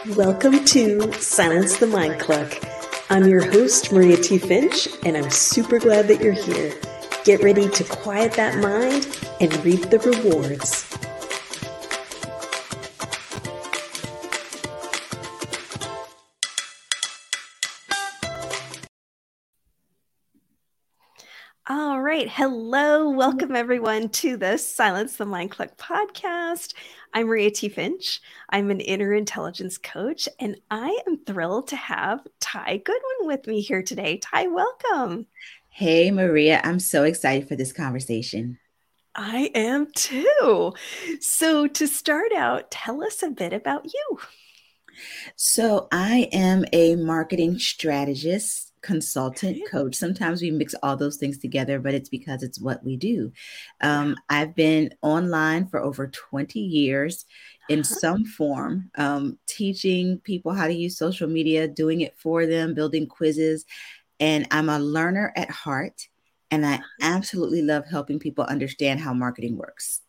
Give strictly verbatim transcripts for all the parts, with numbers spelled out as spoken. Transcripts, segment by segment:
Welcome to Silence the Mind Cluck. I'm your host, Maria T. Finch, and I'm super glad that you're here. Get ready to quiet that mind and reap the rewards. All right. Hello. Welcome, everyone, to the Silence the Mind Cluck podcast. I'm Maria T. Finch. I'm an inner intelligence coach, and I am thrilled to have Ty Goodwin with me here today. Ty, welcome. Hey, Maria. I'm so excited for this conversation. I am too. So to start out, tell us a bit about you. So I am a marketing strategist, consultant, coach. Sometimes we mix all those things together, but it's because it's what we do. Um, yeah. I've been online for over twenty years in uh-huh. some form, um, teaching people how to use social media, doing it for them, building quizzes. And I'm a learner at heart. And I absolutely love helping people understand how marketing works.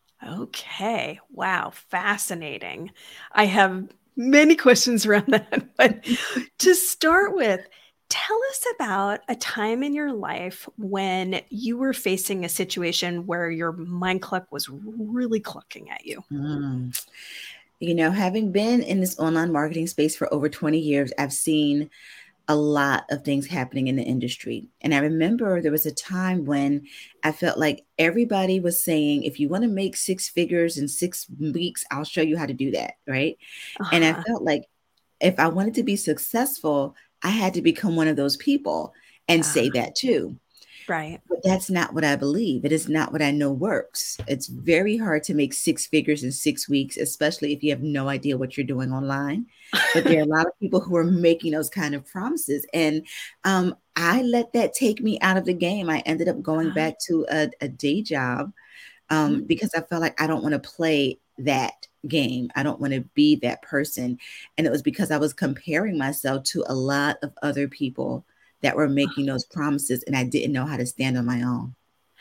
Okay. Wow. Fascinating. I have many questions around that. But to start with, tell us about a time in your life when you were facing a situation where your mind cluck was really clucking at you. Mm. You know, having been in this online marketing space for over twenty years, I've seen a lot of things happening in the industry. And I remember there was a time when I felt like everybody was saying, if you want to make six figures in six weeks, I'll show you how to do that. Right. Uh-huh. And I felt like if I wanted to be successful, I had to become one of those people and uh-huh. say that too. Right. But that's not what I believe. It is not what I know works. It's very hard to make six figures in six weeks, especially if you have no idea what you're doing online. But there are a lot of people who are making those kind of promises. And um, I let that take me out of the game. I ended up going uh-huh. back to a, a day job um, mm-hmm. because I felt like I don't want to play that game. I don't want to be that person. And it was because I was comparing myself to a lot of other people that were making those promises, and I didn't know how to stand on my own.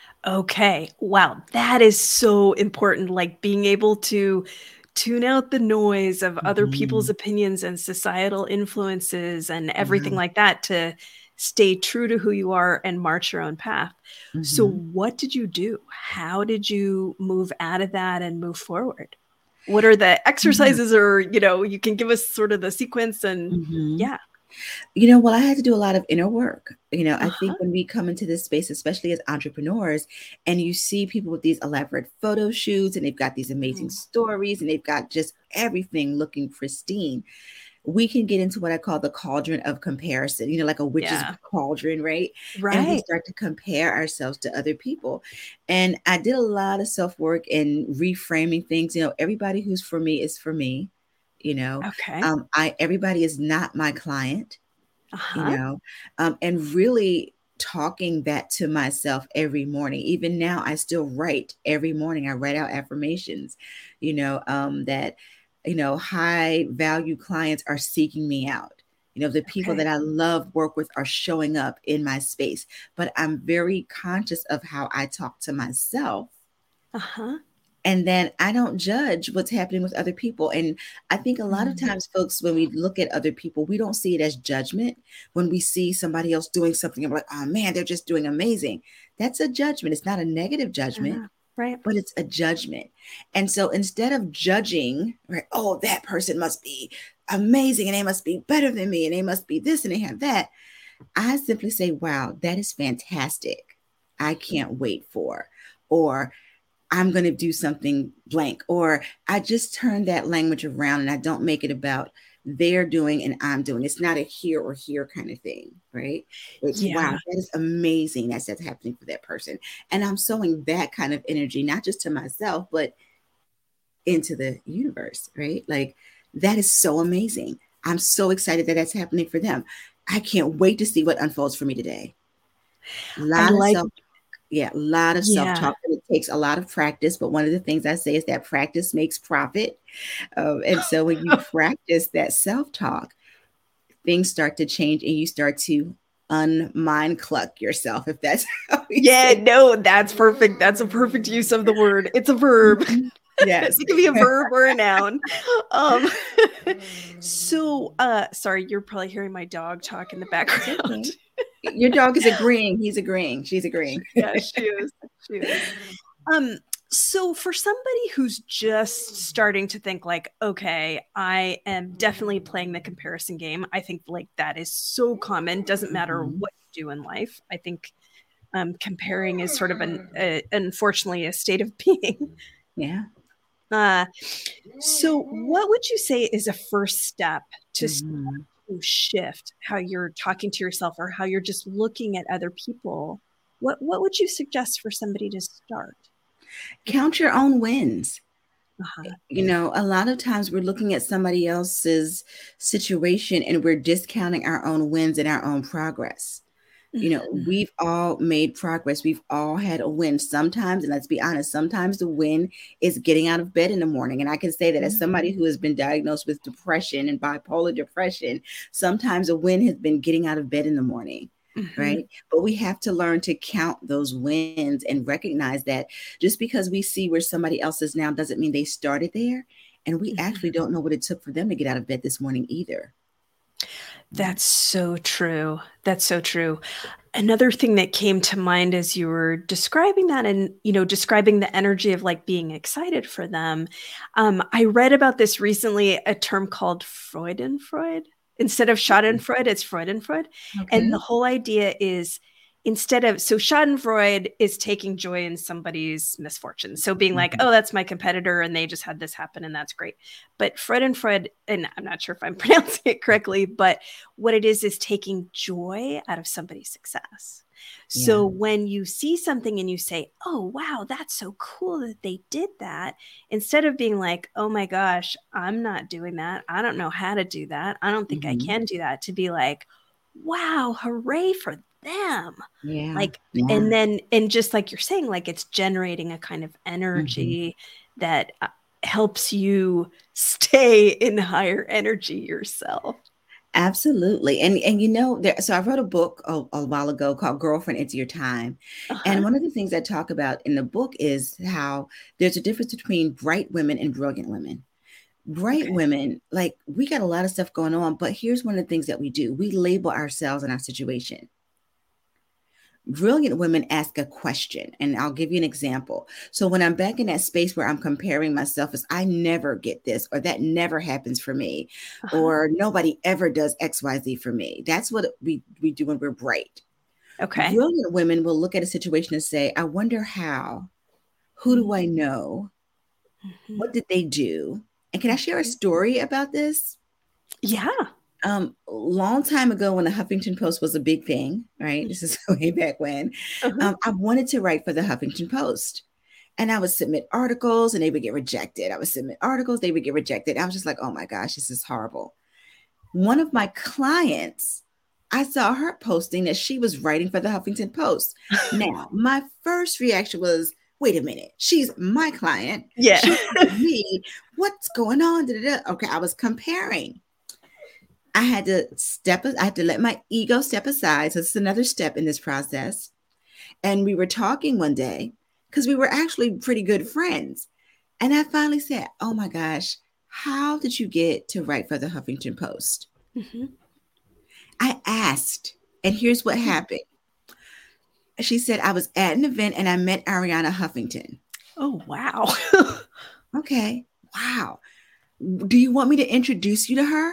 Okay. Wow. That is so important. Like being able to tune out the noise of mm-hmm. other people's opinions and societal influences and everything yeah. like that to stay true to who you are and march your own path. Mm-hmm. So what did you do? How did you move out of that and move forward? What are the exercises mm-hmm. or, you know, you can give us sort of the sequence and mm-hmm. yeah. You know, well, I had to do a lot of inner work. You know, uh-huh. I think when we come into this space, especially as entrepreneurs, and you see people with these elaborate photo shoots and they've got these amazing mm-hmm. stories and they've got just everything looking pristine, we can get into what I call the cauldron of comparison, you know, like a witch's yeah. cauldron, right? Right. And we start to compare ourselves to other people. And I did a lot of self-work and reframing things. You know, everybody who's for me is for me. You know, okay. um, I everybody is not my client, uh-huh. you know, um, and really talking that to myself every morning. Even now, I still write every morning. I write out affirmations, you know, um, that, you know, high value clients are seeking me out. You know, the people okay. that I love work with are showing up in my space, but I'm very conscious of how I talk to myself. Uh-huh. And then I don't judge what's happening with other people. And I think a lot mm-hmm. of times, folks, when we look at other people, we don't see it as judgment. When we see somebody else doing something, I'm like, oh man, they're just doing amazing. That's a judgment. It's not a negative judgment, uh, right? But it's a judgment. And so instead of judging, right, oh, that person must be amazing and they must be better than me and they must be this and they have that, I simply say, wow, that is fantastic. I can't wait for, or I'm going to do something blank, or I just turn that language around and I don't make it about they're doing and I'm doing. It's not a here or here kind of thing, right? It's yeah. wow, that is amazing. That's that's happening for that person. And I'm sowing that kind of energy, not just to myself, but into the universe, right? Like that is so amazing. I'm so excited that that's happening for them. I can't wait to see what unfolds for me today. A lot I like- of self Yeah, a lot of yeah. self-talk. It takes a lot of practice, but one of the things I say is that practice makes profit. Um, and so when you practice that self-talk, things start to change and you start to unmind cluck yourself, if that's how we Yeah, say. no, that's perfect. That's a perfect use of the word. It's a verb. Yes. It can be a verb or a noun. Um, so, uh, sorry, you're probably hearing my dog talk in the background. Okay. Your dog is agreeing. He's agreeing. She's agreeing. Yeah, she is. She is. Um, so for somebody who's just starting to think like, okay, I am definitely playing the comparison game. I think like that is so common. Doesn't matter Mhm. what you do in life. I think um, comparing is sort of an, a, unfortunately, a state of being. Yeah. Uh, so what would you say is a first step to Mhm. shift how you're talking to yourself or how you're just looking at other people? What what would you suggest for somebody to start? Count your own wins. Uh-huh. You know, a lot of times we're looking at somebody else's situation and we're discounting our own wins and our own progress. You know, Mhm. we've all made progress. We've all had a win sometimes. And let's be honest, sometimes the win is getting out of bed in the morning. And I can say that as somebody who has been diagnosed with depression and bipolar depression, sometimes a win has been getting out of bed in the morning. Mhm. Right. But we have to learn to count those wins and recognize that just because we see where somebody else is now doesn't mean they started there. And we Mhm. actually don't know what it took for them to get out of bed this morning either. That's so true. That's so true. Another thing that came to mind as you were describing that and, you know, describing the energy of like being excited for them. Um, I read about this recently, a term called Freudenfreud. Instead of Schadenfreude, it's Freudenfreud. And the Okay. whole idea is instead of, so Schadenfreude is taking joy in somebody's misfortune. So being like, Mhm. oh, that's my competitor and they just had this happen and that's great. But Freudenfreud, and I'm not sure if I'm pronouncing it correctly, but what it is is taking joy out of somebody's success. So Yeah. when you see something and you say, oh, wow, that's so cool that they did that, instead of being like, oh my gosh, I'm not doing that. I don't know how to do that. I don't think I Mhm. can do that. To be like, wow, hooray for them. Yeah. Like, Yeah. and then, and just like you're saying, like it's generating a kind of Mhm. energy that uh, helps you stay in higher energy yourself. Absolutely. And and you know, there so I wrote a book a, a while ago called Girlfriend It's Your Time. Uh-huh. And one of the things I talk about in the book is how there's a difference between bright women and brilliant women. Bright Okay. women, like we got a lot of stuff going on, but here's one of the things that we do. We label ourselves and our situation. Brilliant women ask a question, and I'll give you an example. So when I'm back in that space where I'm comparing myself as I never get this, or that never happens for me, Uh-huh. or nobody ever does X Y Z for me. That's what we, we do when we're bright. Okay. Brilliant women will look at a situation and say, I wonder how, who do I know? Mhm. What did they do? And can I share a Mhm. story about this? Yeah. Um, a long time ago when the Huffington Post was a big thing, right? This is way back when. Uh-huh. Um, I wanted to write for the Huffington Post. And I would submit articles and they would get rejected. I would submit articles, they would get rejected. I was just like, oh my gosh, this is horrible. One of my clients, I saw her posting that she was writing for the Huffington Post. Now, my first reaction was, wait a minute, she's my client. Yeah. She told me, what's going on? Da-da-da. Okay, I was comparing. I had to step, I had to let my ego step aside. So it's another step in this process. And we were talking one day because we were actually pretty good friends. And I finally said, oh my gosh, how did you get to write for the Huffington Post? Mhm. I asked, and here's what happened. She said, I was at an event and I met Ariana Huffington. Oh, wow. Okay, wow. Do you want me to introduce you to her?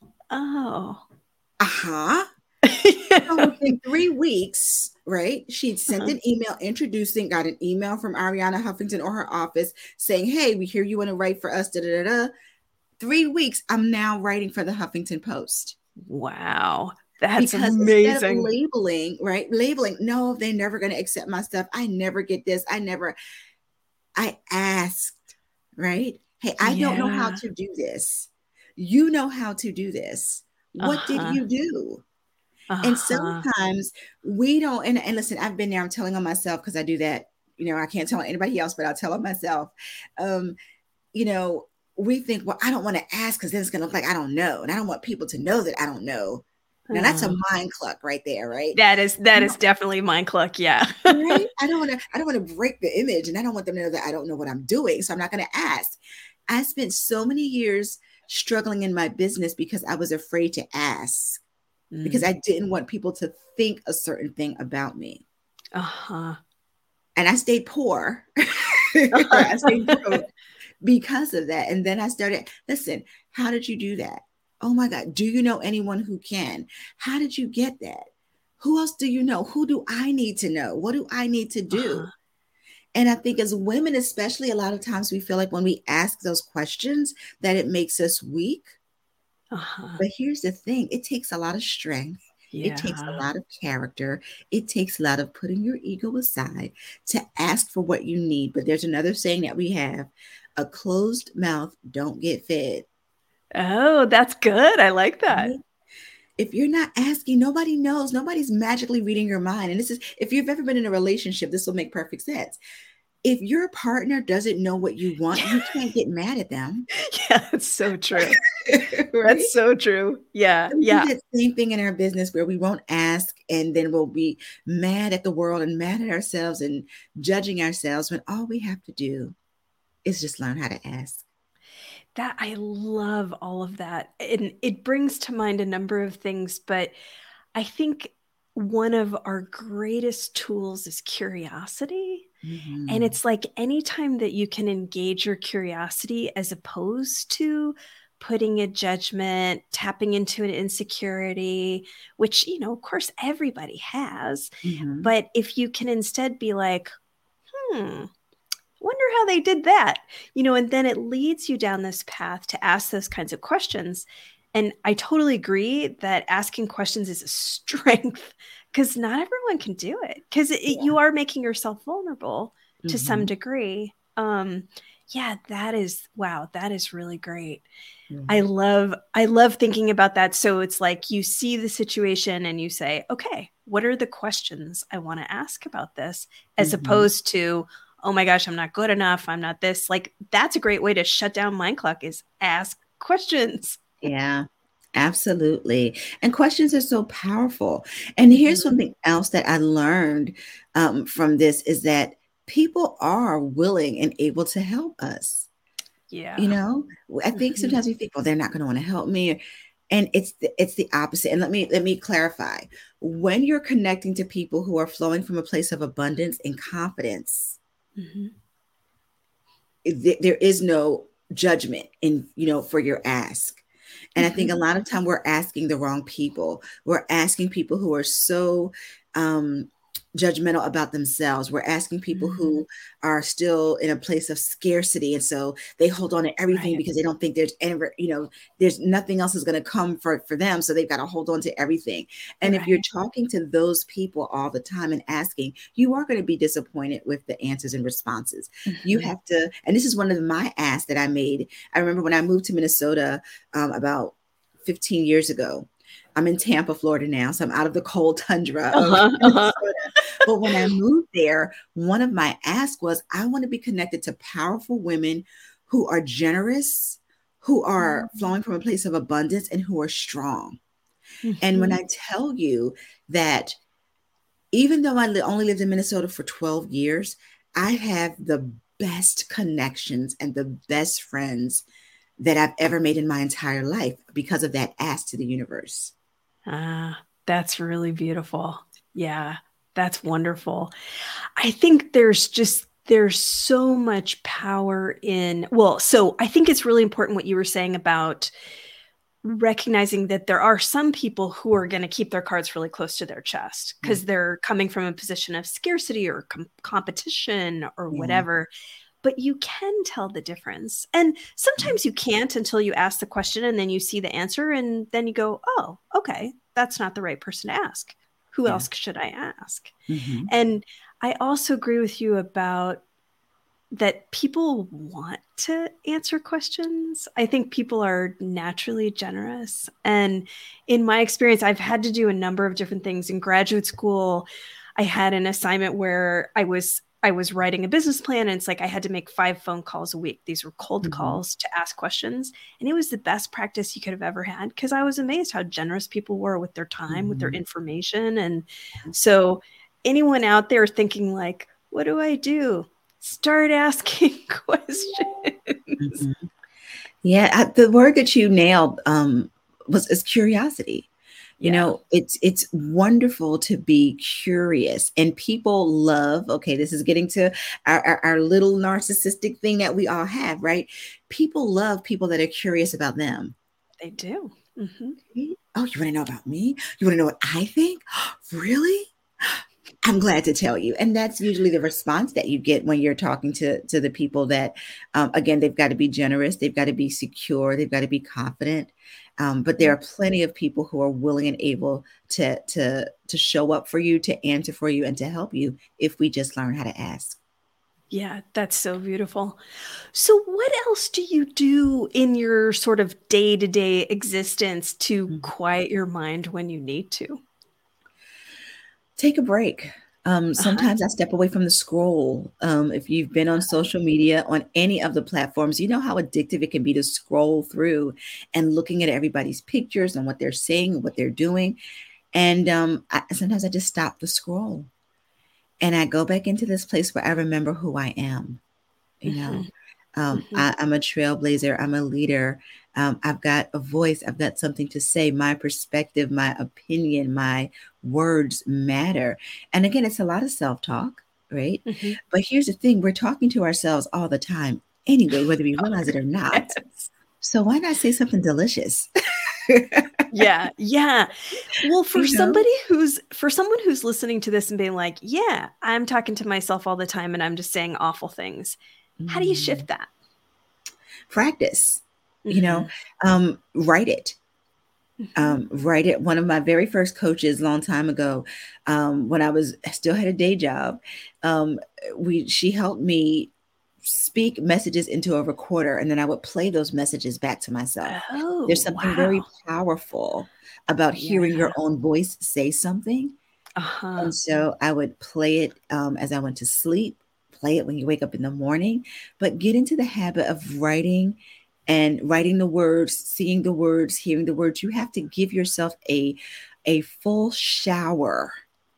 Oh. Uh huh. So within three weeks, right, she'd sent Uh-huh. an email introducing, got an email from Ariana Huffington or her office saying, hey, we hear you want to write for us. Da, da, da, da. Three weeks, I'm now writing for the Huffington Post. Wow. That's Because instead of amazing. labeling, right, labeling, no, they're never going to accept my stuff. I never get this. I never, I asked, right? Hey, I don't know how Yeah. to do this. You know how to do this. What did Uh-huh. you do? And Uh-huh. sometimes we don't, and, and listen, I've been there, I'm telling on myself because I do that. You know, I can't tell anybody else, but I'll tell on myself. Um, you know, we think, well, I don't want to ask because then it's going to look like I don't know. And I don't want people to know that I don't know. Now that's a Oh, mind cluck right there, right? that is that You is know, definitely mind cluck. Yeah. right? I don't want to, I don't want to break the image, and I don't want them to know that I don't know what I'm doing. So I'm not going to ask. I spent so many years struggling in my business because I was afraid to ask, because Mm. I didn't want people to think a certain thing about me. Uh-huh. And I stayed poor. I stayed broke because of that. And then I started, listen, how did you do that? Oh my God. Do you know anyone who can? How did you get that? Who else do you know? Who do I need to know? What do I need to do? Uh-huh. And I think as women, especially, a lot of times we feel like when we ask those questions that it makes us weak. Uh-huh. But here's the thing, it takes a lot of strength. It takes a Yeah. lot of character. It takes a lot of putting your ego aside to ask for what you need. But there's another saying that we have, a closed mouth don't get fed. Oh, that's good. I like that. Right? If you're not asking, nobody knows. Nobody's magically reading your mind. And this is, if you've ever been in a relationship, this will make perfect sense. If your partner doesn't know what you want, you can't get mad at them. Yeah, it's so true. Right? That's so true. Yeah. And we do Yeah. that same thing in our business where we won't ask, and then we'll be mad at the world and mad at ourselves and judging ourselves, when all we have to do is just learn how to ask. That I love all of that. And it brings to mind a number of things, but I think one of our greatest tools is curiosity. And Mhm. it's like anytime that you can engage your curiosity as opposed to putting a judgment, tapping into an insecurity, which, you know, of course, everybody has. Mhm. But if you can instead be like, hmm, wonder how they did that, you know, and then it leads you down this path to ask those kinds of questions. And I totally agree that asking questions is a strength because not everyone can do it because Yeah. you are making yourself vulnerable to some Mhm. degree. Um, yeah, that is wow, that is really great. I Yeah. love I love thinking about that. So it's like you see the situation and you say, okay, what are the questions I want to ask about this? As Mhm. opposed to, oh my gosh, I'm not good enough. I'm not this. Like that's a great way to shut down mind clock is ask questions. Yeah. Absolutely. And questions are so powerful. And here's Mhm. something else that I learned um, from this is that people are willing and able to help us. You Yeah. know, I think Mhm. sometimes we think, well, they're not going to want to help me. And it's the, it's the opposite. And let me let me clarify. When you're connecting to people who are flowing from a place of abundance and confidence, Mhm. th- there is no judgment in, you know, for your ask. And I think Mhm. a lot of time we're asking the wrong people. We're asking people who are so um, judgmental about themselves. We're asking people Mhm. who are still in a place of scarcity, and so they hold on to everything Right. because they don't think there's ever, you know, there's nothing else is going to come for for them. So they've got to hold on to everything. And if you're Right. talking to those people all the time and asking, you are going to be disappointed with the answers and responses. You Mhm. have to, and this is one of my asks that I made. I remember when I moved to Minnesota um, about fifteen years ago. I'm in Tampa, Florida now, so I'm out of the cold tundra of Uh-huh. Uh-huh. Minnesota. But when I moved there, one of my asks was, I want to be connected to powerful women who are generous, who are Mhm. flowing from a place of abundance, and who are strong. And when Mhm. I tell you that even though I li- only lived in Minnesota for twelve years, I have the best connections and the best friends that I've ever made in my entire life because of that ask to the universe. Ah, that's really beautiful. Yeah, that's wonderful. I think there's just there's so much power in well, so I think it's really important what you were saying about recognizing that there are some people who are going to keep their cards really close to their chest Yeah. because they're coming from a position of scarcity or com- competition or Yeah. whatever. But you can tell the difference. And sometimes you can't until you ask the question and then you see the answer and then you go, oh, okay, that's not the right person to ask. Who Yeah. else should I ask? Hmm. And I also agree with you about that people want to answer questions. I think people are naturally generous. And in my experience, I've had to do a number of different things. In graduate school, I had an assignment where I was I was writing a business plan, and it's like I had to make five phone calls a week. These were cold Mhm. calls to ask questions. And it was the best practice you could have ever had because I was amazed how generous people were with their time, with their Mhm. information. And so anyone out there thinking like, what do I do? Start asking questions. Mhm. Yeah, I, the word that you nailed um, was is curiosity. You Yeah, know, it's it's wonderful to be curious, and people love. Okay, this is getting to our, our, our little narcissistic thing that we all have, right? People love people that are curious about them. they do. Hmm. "Really? Oh, you want to know about me? You want to know what I think? Really? I'm glad to tell you." And that's usually the response that you get when you're talking to to the people that, um, again, they've got to be generous, they've got to be secure, they've got to be confident. Um, but there Yeah. are plenty of people who are willing and able to to to show up for you, to answer for you, and to help you if we just learn how to ask. Yeah, that's so beautiful. So, what else do you do in your sort of day to day existence to Mhm. quiet your mind when you need to? Take a break. Um, Uh-huh. sometimes I step away from the scroll. Um, if you've been on social media on any of the platforms, you know how addictive it can be to scroll through and looking at everybody's pictures and what they're saying, what they're doing. And um, I, sometimes I just stop the scroll and I go back into this place where I remember who I am. You know, Mhm, um, mhm. I, I'm a trailblazer, I'm a leader. Um, I've got a voice, I've got something to say. My perspective, my opinion, my words matter. And again, it's a lot of self talk, right? Mhm. But here's the thing, we're talking to ourselves all the time anyway, whether we realize it or not. Yes. So why not say something delicious? Yeah, yeah. Well, for You know? somebody who's for someone who's listening to this and being like, "Yeah, I'm talking to myself all the time and I'm just saying awful things." How do you Mm. shift that? Practice, you know, Mhm, um, write it. mhm. Um, write it. One of my very first coaches, long time ago, um, when I was I still had a day job, um, we she helped me speak messages into a recorder, and then I would play those messages back to myself. There's Oh, something very wow. powerful about hearing Yeah. your own voice say something, Uh-huh. and so I would play it um, as I went to sleep, play it when you wake up in the morning, but get into the habit of writing and writing the words, seeing the words, hearing the words. You have to give yourself a a full shower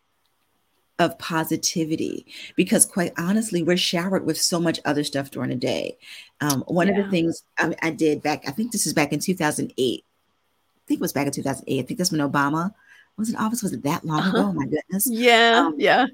of positivity because quite honestly, we're showered with so much other stuff during the day. Um, one of the Yeah. things I, I did back, I think this is back in two thousand eight. I think it was back in two thousand eight. I think that's when Obama was in office. Was it that long Uh-huh. ago? Oh my goodness. Yeah, Um, yeah.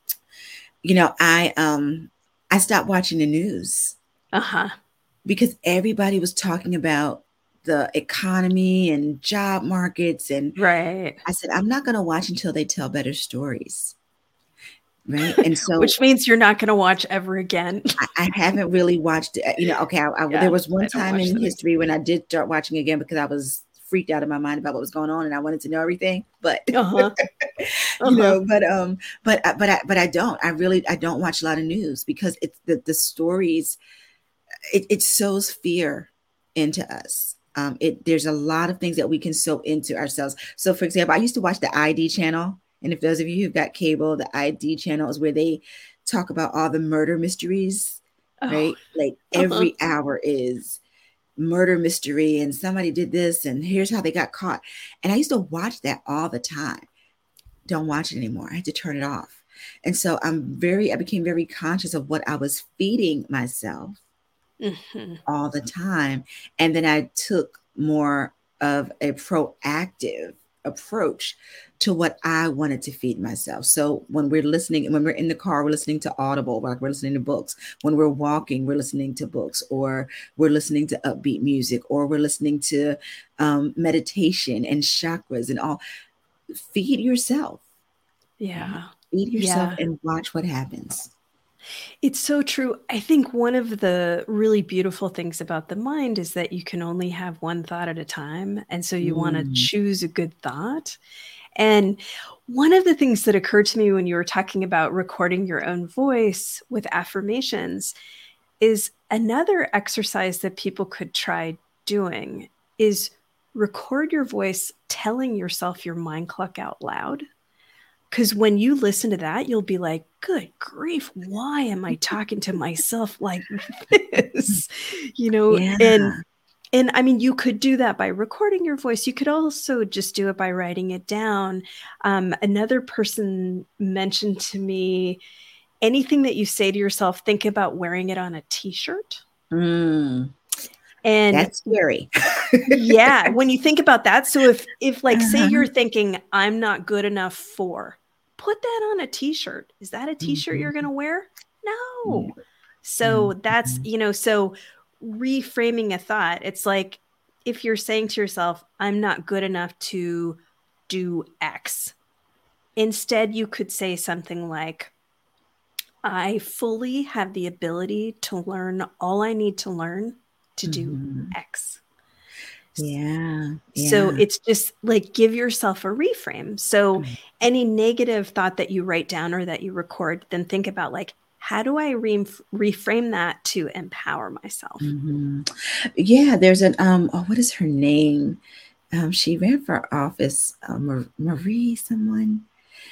you know, I um I stopped watching the news Uh-huh. because everybody was talking about the economy and job markets, and Right. I said I'm not going to watch until they tell better stories, right? And so Which means you're not gonna watch ever again. I, I haven't really watched it. You know, okay, I, I, there Yeah, was one I don't time watch in the news. history when I did start watching again because I was freaked out of my mind about what was going on and I wanted to know everything. But Uh-huh, you uh-huh. know, but um, but I- but I but I don't. I really I don't watch a lot of news because it's the the stories. It, it sows fear into us. Um, it there's a lot of things that we can sow into ourselves. So, for example, I used to watch the I D channel, and if those of you who've got cable, the I D channel is where they talk about all the murder mysteries, Oh, right? Like uh-huh. every hour is murder mystery, and somebody did this, and here's how they got caught. And I used to watch that all the time. Don't watch it anymore. I had to turn it off. And so I'm very, I became very conscious of what I was feeding myself Mhm. all the time. And then I took more of a proactive approach to what I wanted to feed myself. So when we're listening, when we're in the car, we're listening to Audible, like we're listening to books. When we're walking, we're listening to books, or we're listening to upbeat music, or we're listening to um, meditation and chakras and all. Feed yourself, right? Yeah. Feed yourself Yeah. and watch what happens. It's so true. I think one of the really beautiful things about the mind is that you can only have one thought at a time, and so you wanna Mm, choose a good thought. And one of the things that occurred to me when you were talking about recording your own voice with affirmations is another exercise that people could try doing is record your voice telling yourself your mind clock out loud. Because when you listen to that, you'll be like, good grief, why am I talking to myself like this? You know, Yeah. and and I mean, you could do that by recording your voice. You could also just do it by writing it down. Um, another person mentioned to me, anything that you say to yourself, think about wearing it on a t-shirt. Mm, and that's scary. yeah, when you think about that. So if, if like, say Uh-huh. you're thinking, I'm not good enough for, put that on a t-shirt. Is that a t-shirt Mm-hmm. you're going to wear? No. Yeah. So Mm-hmm. that's, you know, so reframing a thought, it's like, if you're saying to yourself, I'm not good enough to do X, instead you could say something like, I fully have the ability to learn all I need to learn to do Mm-hmm. X. Yeah. So Yeah. it's just like, give yourself a reframe. So any negative thought that you write down or that you record, then think about like, how do I re- reframe that to empower myself? Mm-hmm. Yeah. There's an, um, oh, what is her name? Um, she ran for office, uh, Mar- Marie someone.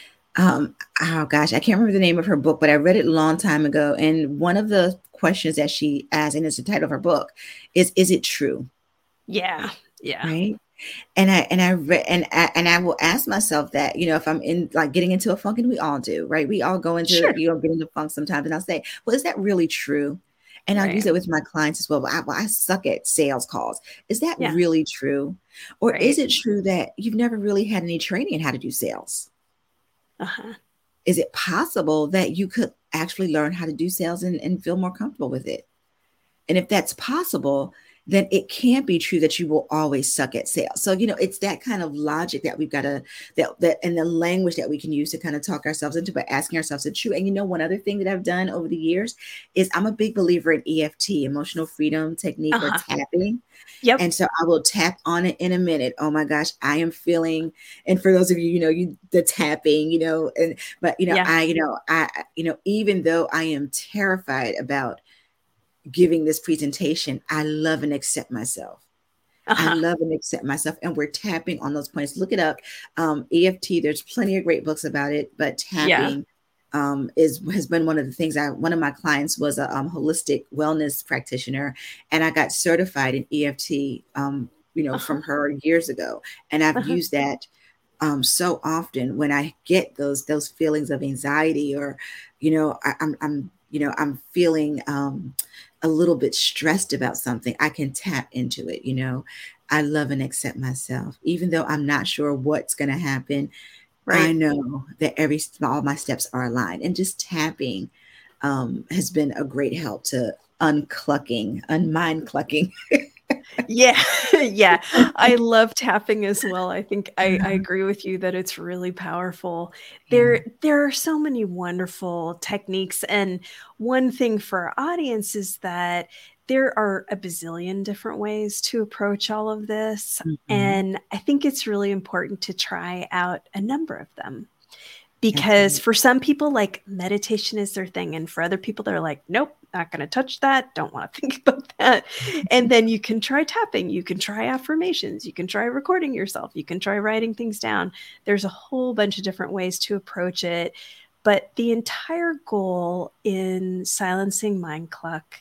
Um, oh gosh, I can't remember the name of her book, but I read it a long time ago. And one of the questions that she asked, and it's the title of her book, is, is it true? Yeah. Yeah. Right. And I and I re- and I, and I will ask myself that, you know, if I'm in like getting into a funk, and we all do, right? We all go into, Sure. you know, get into funk sometimes, and I'll say, well, is that really true? And I'll use Right. it with my clients as well. Well I, well, I suck at sales calls. Is that Yeah. really true? Or Right. is it true that you've never really had any training in how to do sales? Uh-huh. Is it possible that you could actually learn how to do sales and, and feel more comfortable with it? And if that's possible, then it can't be true that you will always suck at sales. So, you know, it's that kind of logic that we've got to, that, that, and the language that we can use to kind of talk ourselves into by asking ourselves the truth. And, you know, one other thing that I've done over the years is I'm a big believer in E F T, emotional freedom technique, or Uh-huh. tapping. Yep. And so I will tap on it in a minute. Oh my gosh, I am feeling, and for those of you, you know, you, the tapping, you know, and, but, you know, Yeah. I, you know, I, you know, even though I am terrified about giving this presentation, I love and accept myself. Uh-huh. I love and accept myself. And we're tapping on those points. Look it up. Um, E F T, there's plenty of great books about it, but tapping yeah. um, is has been one of the things. I One of my clients was a um, holistic wellness practitioner, and I got certified in E F T, um, you know, uh-huh. from her years ago. And I've uh-huh. used that um, so often when I get those those feelings of anxiety, or, you know, I, I'm, I'm, you know, I'm feeling um, a little bit stressed about something. I can tap into it. You know, I love and accept myself, even though I'm not sure what's going to happen. Right. I know that every all my steps are aligned, and just tapping um, has been a great help to unclucking, unmind clucking. Yeah. Yeah. I love tapping as well. I think I, I agree with you that it's really powerful. There, yeah. there are so many wonderful techniques. And one thing for our audience is that there are a bazillion different ways to approach all of this. Mm-hmm. And I think it's really important to try out a number of them. Because Absolutely. For some people, like, meditation is their thing. And for other people, they're like, nope, not going to touch that. Don't want to think about that. And then you can try tapping. You can try affirmations. You can try recording yourself. You can try writing things down. There's a whole bunch of different ways to approach it. But the entire goal in silencing Mind Cluck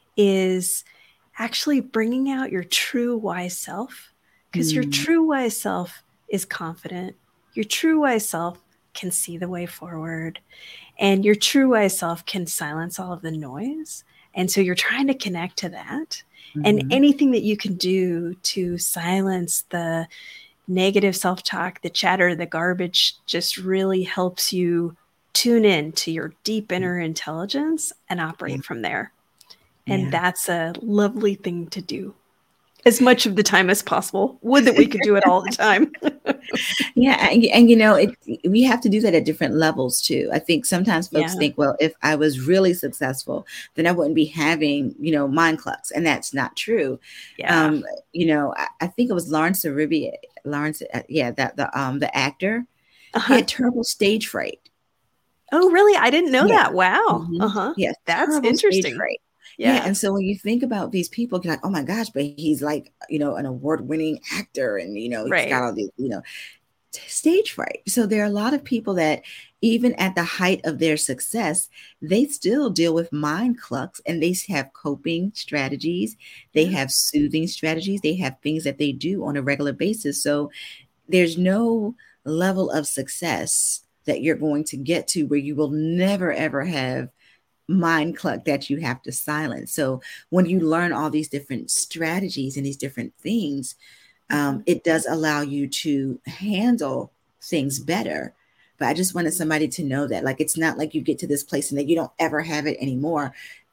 is actually bringing out your true wise self. Because mm. your true wise self is confident. Your true wise self can see the way forward, and your true wise self can silence all of the noise. And so you're trying to connect to that. Mm-hmm. And anything that you can do to silence the negative self-talk, the chatter, the garbage, just really helps you tune in to your deep inner intelligence and operate yeah. from there. And yeah. that's a lovely thing to do as much of the time as possible. Would that we could do it all the time. Yeah. And, and, you know, it, we have to do that at different levels too. I think sometimes folks yeah. think, well, if I was really successful, then I wouldn't be having, you know, mind clucks. And that's not true. Yeah. Um, you know, I, I think it was Lawrence Olivier, Lawrence, uh, yeah, that the, um, the actor, uh-huh. he had terrible stage fright. Oh, really? I didn't know yeah. that. Wow. Mm-hmm. Uh-huh. Yes. That's interesting. Stage fright. Yeah. yeah. And so when you think about these people, you're like, oh my gosh, but he's like, you know, an award-winning actor, and, you know, he's right. got all these, you know, stage fright. So there are a lot of people that even at the height of their success, they still deal with mind clucks, and they have coping strategies. They Yeah. have soothing strategies. They have things that they do on a regular basis. So there's no level of success that you're going to get to where you will never, ever have mind cluck that you have to silence. So when you learn all these different strategies and these different things, um, Mhm. it does allow you to handle things better. But I just wanted somebody to know that, like, it's not like you get to this place and that you don't ever have it anymore.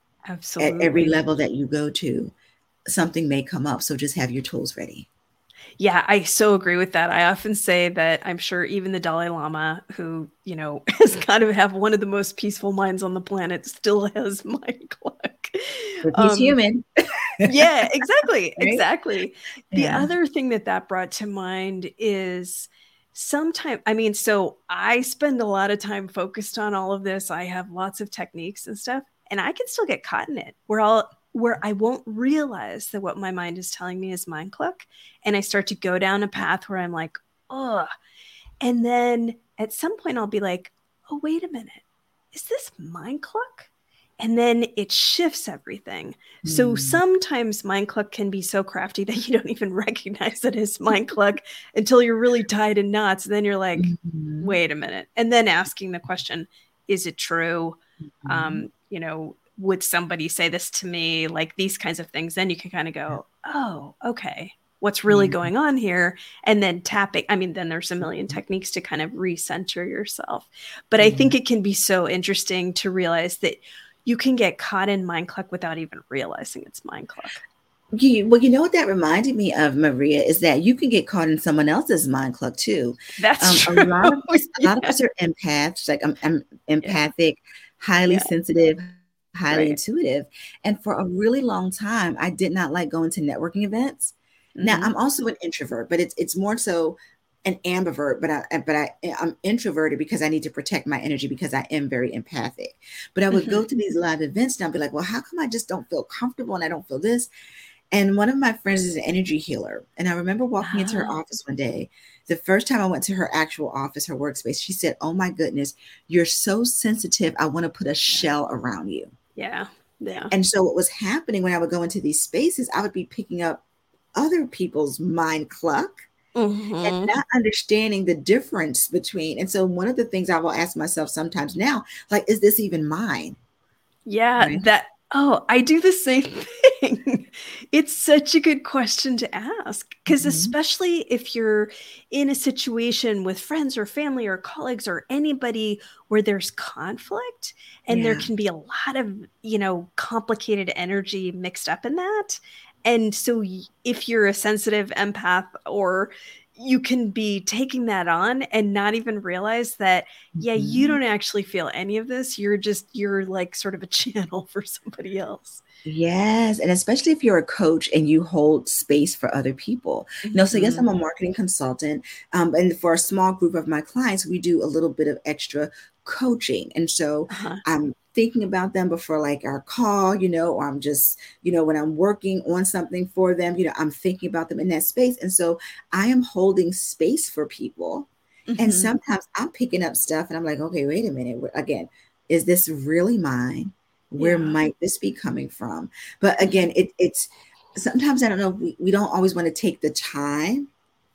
At every Absolutely. level that you go to, something may come up. So just have your tools ready. Yeah, I so agree with that. I often say that I'm sure even the Dalai Lama, who, you know, has got to have one of the most peaceful minds on the planet, still has mind cluck. If he's Um, human, yeah, exactly, right? exactly. The Yeah. other thing that that brought to mind is sometimes, I mean, so I spend a lot of time focused on all of this. I have lots of techniques and stuff, and I can still get caught in it where I'll where I won't realize that what my mind is telling me is mind cluck, and I start to go down a path where I'm like, oh, and then at some point I'll be like, oh, wait a minute, is this mind cluck? And then it shifts everything. So Mm. sometimes mind cluck can be so crafty that you don't even recognize it as mind cluck until you're really tied in knots. Then you're like, Mhm. wait a minute. And then asking the question, is it true? Mhm. Um, you know, would somebody say this to me? Like these kinds of things. Then you can kind of go, oh, okay, what's really Yeah. going on here? And then tapping. I mean, then there's a million techniques to kind of recenter yourself. But I Yeah. think it can be so interesting to realize that you can get caught in mind cluck without even realizing it's mind cluck. You, well, you know what that reminded me of, Maria, is that you can get caught in someone else's mind cluck too. That's Um, a true. lot of us, a lot of Yeah. us are empaths. Like I'm, I'm Yeah. empathic, highly Yeah. sensitive, highly Right. intuitive. And for a really long time, I did not like going to networking events. Now Mm-hmm. I'm also an introvert, but it's it's more so an ambivert. But I but I I'm introverted because I need to protect my energy because I am very empathic. But I would Mm-hmm. go to these live events and I'd be like, well, how come I just don't feel comfortable and I don't feel this? And one of my friends is an energy healer. And I remember walking into her Oh, office one day. The first time I went to her actual office, her workspace, she said, oh my goodness, you're so sensitive. I want to put a shell around you. yeah. Yeah. And so what was happening when I would go into these spaces, I would be picking up other people's mind cluck and Mm-hmm. not understanding the difference between. And so one of the things I will ask myself sometimes now, like, is this even mine? Yeah, Right. that oh, I do the same thing. It's such a good question to ask because Mhm. especially if you're in a situation with friends or family or colleagues or anybody where there's conflict and there Yeah. can be a lot of, you know, complicated energy mixed up in that. And so y- if you're a sensitive empath or you can be taking that on and not even realize that yeah, you Mhm. don't actually feel any of this. You're just you're like sort of a channel for somebody else. Yes, and especially if you're a coach and you hold space for other people. You know, so yes, Mhm. I'm a marketing consultant, um, and for a small group of my clients, we do a little bit of extra coaching, and so Uh-huh. I'm thinking about them before like our call, you know, or I'm just, you know, when I'm working on something for them, you know, I'm thinking about them in that space, and so I am holding space for people, and Mhm. sometimes I'm picking up stuff, and I'm like, okay, wait a minute, again, is this really mine? Where Yeah. might this be coming from? But Mhm. again, it, it's sometimes I don't know, we, we don't always want to take the time,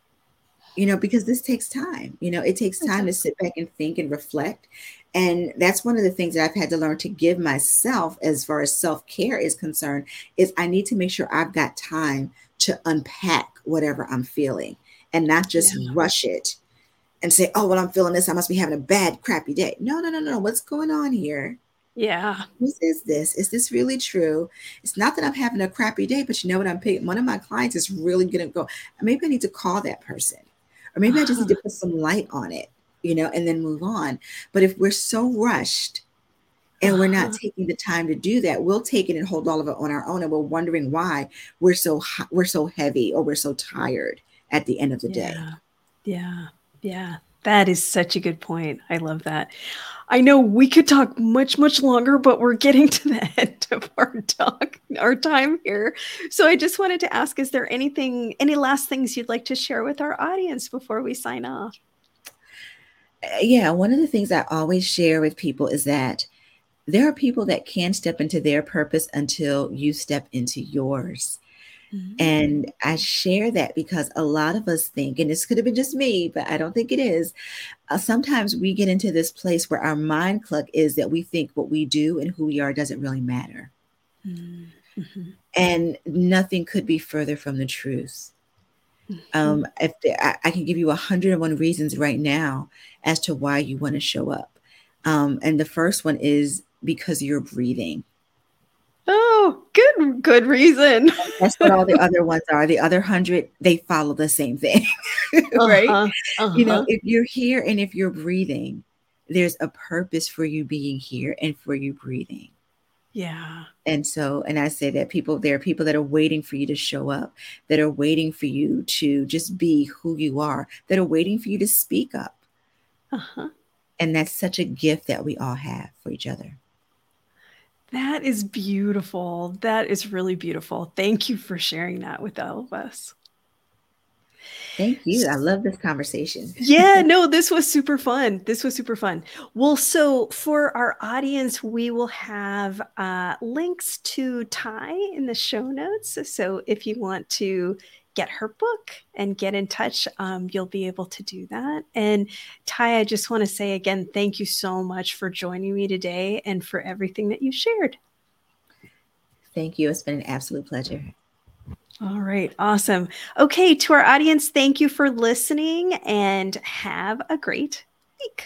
you know, because this takes time. You know, it takes It time to does. sit back and think and reflect. And that's one of the things that I've had to learn to give myself as far as self-care is concerned, is I need to make sure I've got time to unpack whatever I'm feeling and not Yeah. just rush it and say, oh, well, I'm feeling this. I must be having a bad, crappy day. No, no, no, no. What's going on here? Yeah. Whose is this? Is this really true? It's not that I'm having a crappy day, but you know what? I'm paying. One of my clients is really going to go. Maybe I need to call that person, or maybe I just need Uh-huh. to put some light on it, you know, and then move on. But if we're so rushed and we're not Uh-huh. taking the time to do that, we'll take it and hold all of it on our own, and we're wondering why we're so ho- we're so heavy or we're so tired at the end of the day. Yeah. Yeah. Yeah. That is such a good point. I love that. I know we could talk much, much longer, but we're getting to the end of our talk, our time here. So I just wanted to ask, is there anything, any last things you'd like to share with our audience before we sign off? Yeah, one of the things I always share with people is that there are people that can step into their purpose until you step into yours. Mm-hmm. And I share that because a lot of us think, and this could have been just me, but I don't think it is. Uh, sometimes we get into this place where our mind cluck is that we think what we do and who we are doesn't really matter. Mm-hmm. And nothing could be further from the truth. Um, if the, I, I can give you a hundred and one reasons right now as to why you want to show up. Um, and the first one is because you're breathing. Oh, good, good reason. That's what all the other ones are. The other hundred, they follow the same thing, right? Uh-huh, uh-huh. You know, if you're here and if you're breathing, there's a purpose for you being here and for you breathing. Yeah. And so, and I say that people, there are people that are waiting for you to show up, that are waiting for you to just be who you are, that are waiting for you to speak up. Uh-huh. And that's such a gift that we all have for each other. That is beautiful. That is really beautiful. Thank you for sharing that with all of us. Thank you. I love this conversation. Yeah, no, this was super fun. This was super fun. Well, so for our audience, we will have uh, links to Ty in the show notes. So if you want to get her book and get in touch, um, you'll be able to do that. And Ty, I just want to say again, thank you so much for joining me today and for everything that you shared. Thank you. It's been an absolute pleasure. All right. Awesome. Okay. To our audience, thank you for listening and have a great week.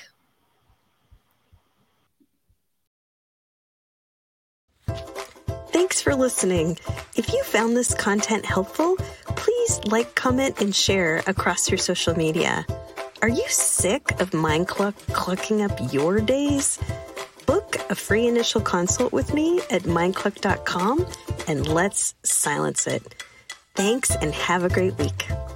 Thanks for listening. If you found this content helpful, please like, comment, and share across your social media. Are you sick of mind cluck clucking up your days? Book a free initial consult with me at mind cluck dot com and let's silence it. Thanks and have a great week.